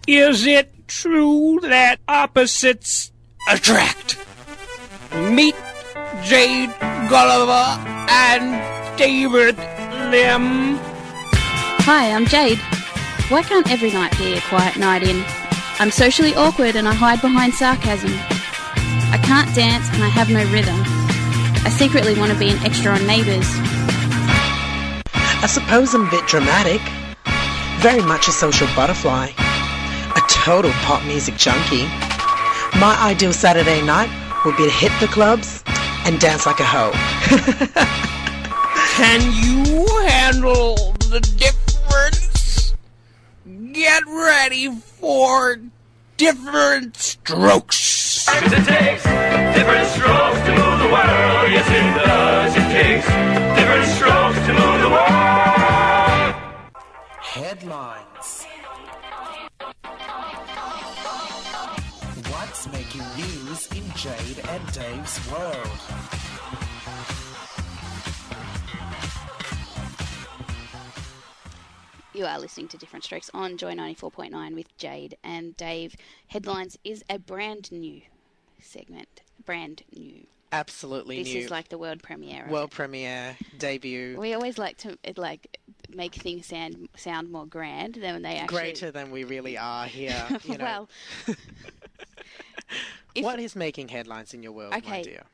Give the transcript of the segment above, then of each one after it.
Is it true that opposites attract? Meet Jade Gulliver and David Lim. Hi, I'm Jade. Why can't every night be a quiet night in? I'm socially awkward and I hide behind sarcasm. I can't dance and I have no rhythm. I secretly want to be an extra on Neighbours. I suppose I'm a bit dramatic. Very much a social butterfly. A total pop music junkie. My ideal Saturday night would be to hit the clubs and dance like a hoe. Can you handle the difference? Get ready for different strokes. 'Cause it takes different strokes to move the world. Yes, it does. It takes different strokes to move the world. Headlines. What's making news in Jade and Dave's world? You are listening to Different Strokes on Joy 94.9 with Jade and Dave. Headlines is a brand new segment. Brand new. Absolutely This new. is like the world premiere. World premiere, debut. We always like to make things sound more grand than when they actually... Greater than we really are here. You know. Well... What is making headlines in your world, my dear?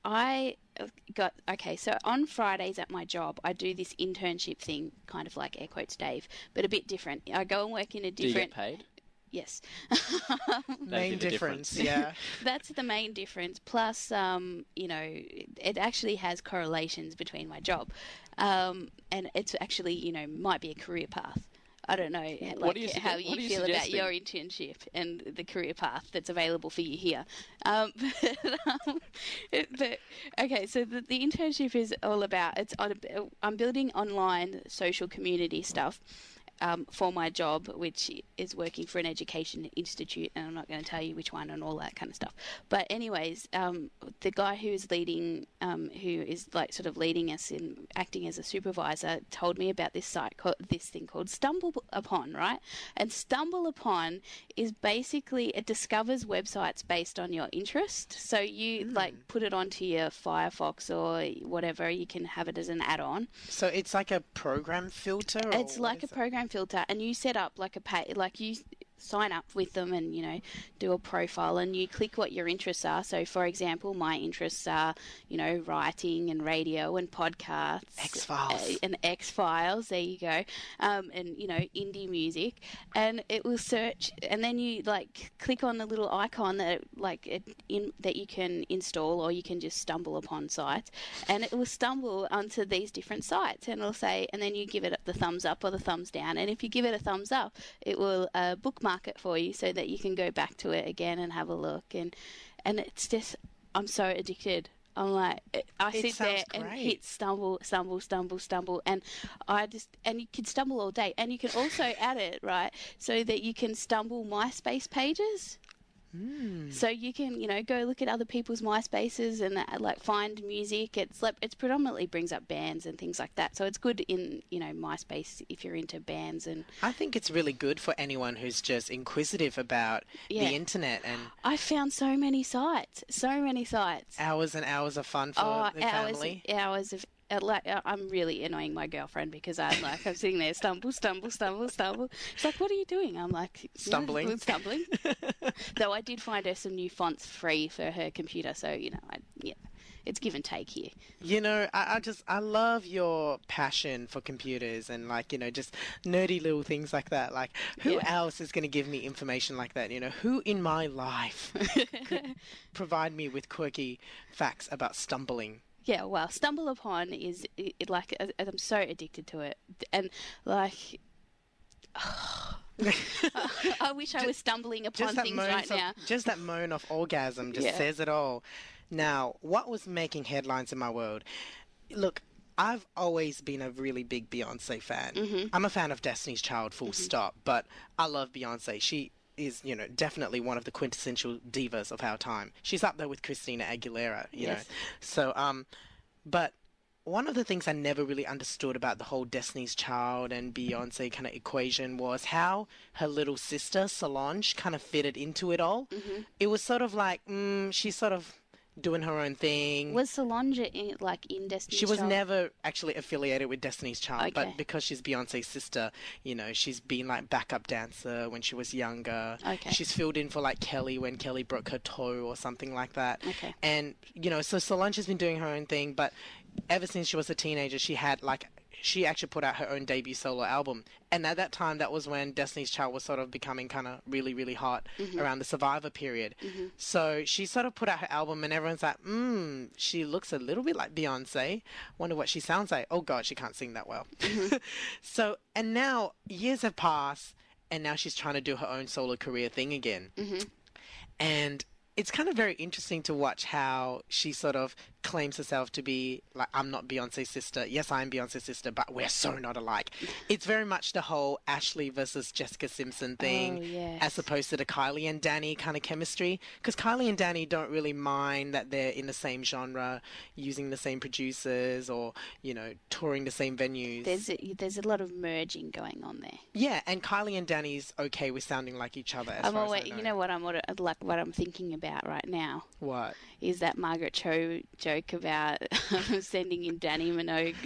So on Fridays at my job, I do this internship thing, kind of like air quotes Dave, but a bit different. I go and work in a different... Do you get paid? Yes. Main difference, yeah. That's the main difference. Plus, it actually has correlations between my job. And it's actually, might be a career path. I don't know how you feel about your internship and the career path that's available for you here. So the internship is all about, I'm building online social community stuff. For my job, which is working for an education institute, and I'm not going to tell you which one and all that kind of stuff. But anyways, the guy who is leading us in acting as a supervisor, told me about this thing called Stumble Upon, right? And Stumble Upon is basically, it discovers websites based on your interest. So you put it onto your Firefox or whatever. You can have it as an add-on. So it's like a program filter? It's like a program filter, and you set up like you sign up with them and, do a profile, and you click what your interests are. So, for example, my interests are, writing and radio and podcasts. X-Files. And X-Files, there you go. And, indie music. And it will search, and then you, click on the little icon that, that you can install, or you can just stumble upon sites. And it will stumble onto these different sites, and it'll say, and then you give it the thumbs up or the thumbs down. And if you give it a thumbs up, it will bookmark it for you so that you can go back to it again and have a look. And it's just, I'm so addicted. I'm like, I sit there and hit stumble, and and you can stumble all day. And you can also add it, right, so that you can stumble MySpace pages. So you can, go look at other people's MySpaces and find music. It's predominantly brings up bands and things like that. So it's good in, MySpace if you're into bands. And I think it's really good for anyone who's just inquisitive about the internet. And I found so many sites. Hours and hours of fun for the family. Hours of. I'm really annoying my girlfriend because I'm sitting there, stumble. She's like, what are you doing? I'm like, stumbling. Though I did find her some new fonts free for her computer, so it's give and take here. I love your passion for computers and just nerdy little things like that. Who else is going to give me information like that? Who in my life could provide me with quirky facts about stumbling? Yeah, well, Stumble Upon is I'm so addicted to it, and I wish I was stumbling upon things right now. Just that moan of orgasm just says it all. Now, what was making headlines in my world? Look, I've always been a really big Beyonce fan. Mm-hmm. I'm a fan of Destiny's Child, full stop, but I love Beyonce. She is, definitely one of the quintessential divas of our time. She's up there with Christina Aguilera, you know. So, but one of the things I never really understood about the whole Destiny's Child and Beyonce kind of equation was how her little sister, Solange, kind of fitted into it all. Mm-hmm. It was sort of like, she's sort of doing her own thing. Was Solange in Destiny's She was Child? never actually affiliated with Destiny's Child, Okay. but because she's Beyonce's sister, you know, she's been like backup dancer when she was younger. Okay. She's filled in for like Kelly when Kelly broke her toe or something like that. Okay. And, you know, so Solange has been doing her own thing, but ever since she was a teenager, she actually put out her own debut solo album. And at that time, that was when Destiny's Child was sort of becoming kind of really, really hot around the Survivor period. So she sort of put out her album and everyone's like, she looks a little bit like Beyonce. Wonder what she sounds like. Oh, God, she can't sing that well. So, and now years have passed and now she's trying to do her own solo career thing again. And it's kind of very interesting to watch how she sort of claims herself to be like, I'm not Beyonce's sister. Yes, I am Beyonce's sister, but we're so not alike. It's very much the whole Ashley versus Jessica Simpson thing, Oh, yes. as opposed to the Kylie and Danny kind of chemistry. Because Kylie and Danny don't really mind that they're in the same genre, using the same producers, or, you know, touring the same venues. There's a lot of merging going on there. Yeah, and Kylie and Danny's okay with sounding like each other. As far as I know. You know what what I'm thinking about right now What? is that Margaret Cho joke about sending in Danny Minogue.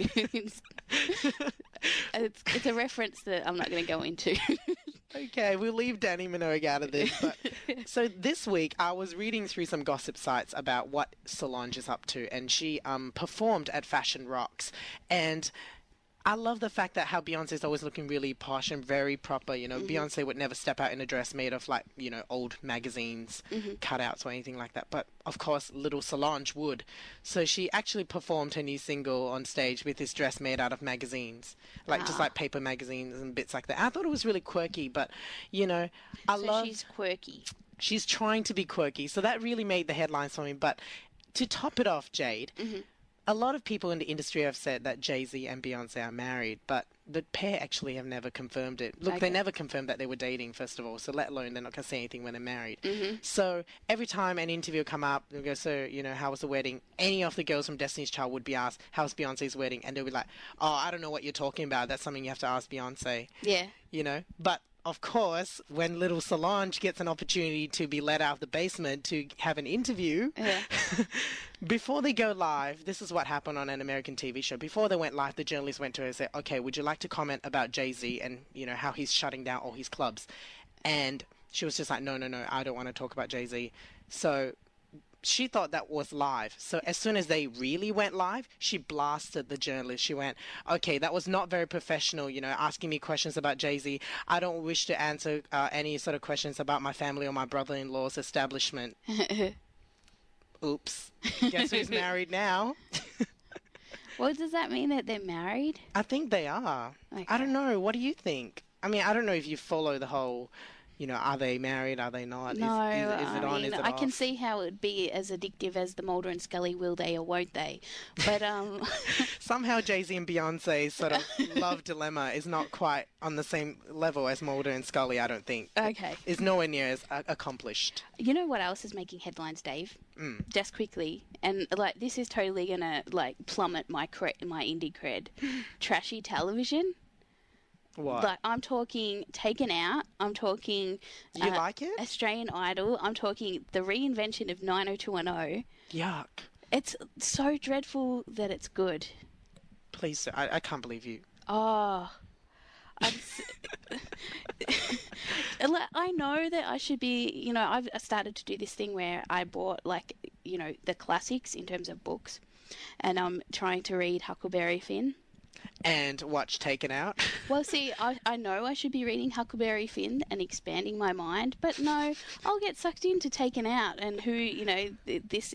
It's a reference that I'm not going to go into. Okay, we'll leave Danny Minogue out of this. But so this week, I was reading through some gossip sites about what Solange is up to, and she performed at Fashion Rocks, and I love the fact that how Beyonce's always looking really posh and very proper. You know, Beyonce would never step out in a dress made of, like, you know, old magazines, cutouts or anything like that. But of course, little Solange would. So she actually performed her new single on stage with this dress made out of magazines, like just like paper magazines and bits like that. I thought it was really quirky, but you know, So she's quirky. she's trying to be quirky. So that really made the headlines for me. But to top it off, Jade, a lot of people in the industry have said that Jay-Z and Beyonce are married, but the pair actually have never confirmed it. Look, they Okay. never confirmed that they were dating, first of all, so let alone they're not going to say anything when they're married. So every time an interview come up, they'll go, so, you know, how was the wedding? Any of the girls from Destiny's Child would be asked, how's Beyonce's wedding? And they'll be like, oh, I don't know what you're talking about. That's something you have to ask Beyonce. Yeah. You know, but of course, when little Solange gets an opportunity to be let out of the basement to have an interview, Yeah. before they go live, this is what happened on an American TV show. Before they went live, the journalist went to her and said, okay, would you like to comment about Jay-Z and, you know, how he's shutting down all his clubs? And she was just like, no, I don't want to talk about Jay-Z. So she thought that was live. So as soon as they really went live, she blasted the journalist. She went, okay, that was not very professional, you know, asking me questions about Jay-Z. I don't wish to answer any sort of questions about my family or my brother-in-law's establishment. Oops. Guess who's married now? Well, does that mean that they're married? I think they are. Okay. I don't know. What do you think? I mean, I don't know if you follow the whole, you know, are they married? Are they not? No, is it on? I mean, Is it I can off? see how it would be as addictive as the Mulder and Scully, will they or won't they? But Somehow Jay-Z and Beyonce's sort of love dilemma is not quite on the same level as Mulder and Scully, I don't think. okay. It's nowhere near as accomplished. You know what else is making headlines, Dave? Just quickly, and like this is totally gonna like plummet my indie cred. Trashy television. What? Like I'm talking Taken Out. I'm talking. You like it? Australian Idol. I'm talking the reinvention of 90210. Yuck. It's so dreadful that it's good. Please, sir, I can't believe you. Oh. I know that I should be, you know, I've started to do this thing where I bought, like, you know, the classics in terms of books, and I'm trying to read Huckleberry Finn. And watch Taken Out. Well, see, I know I should be reading Huckleberry Finn and expanding my mind, but no, I'll get sucked into Taken Out and who, you know, this.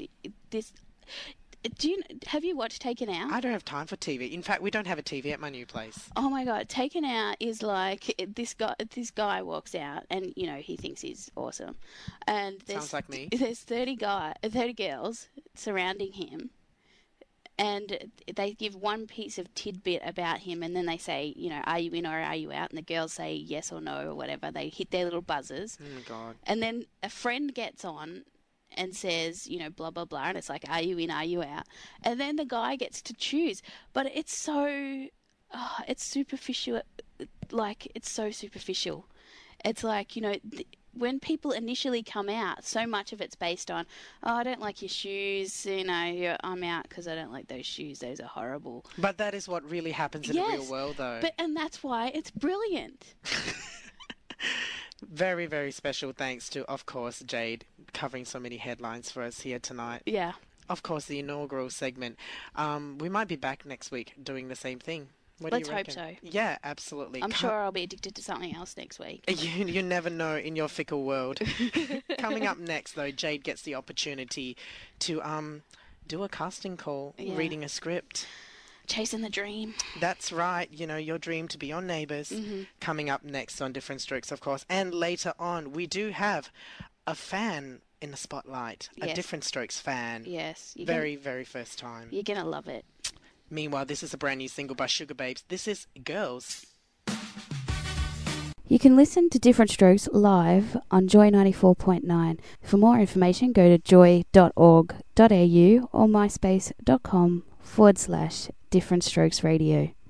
Have you watched Taken Out? I don't have time for TV. In fact, we don't have a TV at my new place. Oh my God, Taken Out is like this guy walks out and, you know, he thinks he's awesome. And Sounds like me. There's 30 girls surrounding him, and they give one piece of tidbit about him, and then they say, you know, are you in or are you out? And the girls say yes or no or whatever. They hit their little buzzers. Oh my God. And then a friend gets on and says, you know, blah, blah, blah. And it's like, are you in, are you out? And then the guy gets to choose. But it's so, it's superficial. Like, it's so superficial. It's like, you know, when people initially come out, so much of it's based on, oh, I don't like your shoes, you know, I'm out because I don't like those shoes. Those are horrible. But that is what really happens in the real world, though. And that's why it's brilliant. Very, very special thanks to, of course, Jade, covering so many headlines for us here tonight. Yeah. Of course, the inaugural segment. We might be back next week doing the same thing. Let's hope so. Yeah, absolutely. I'm sure I'll be addicted to something else next week. You never know in your fickle world. Coming up next, though, Jade gets the opportunity to do a casting call, reading a script. Chasing the dream. That's right. You know, your dream to be on Neighbours. Coming up next on Different Strokes, of course. And later on, we do have a fan in the spotlight. Yes. A Different Strokes fan. Yes. Very first time. You're going to love it. Meanwhile, this is a brand new single by Sugar Babes. This is Girls. You can listen to Different Strokes live on Joy 94.9. For more information, go to joy.org.au or myspace.com/Different Strokes Radio.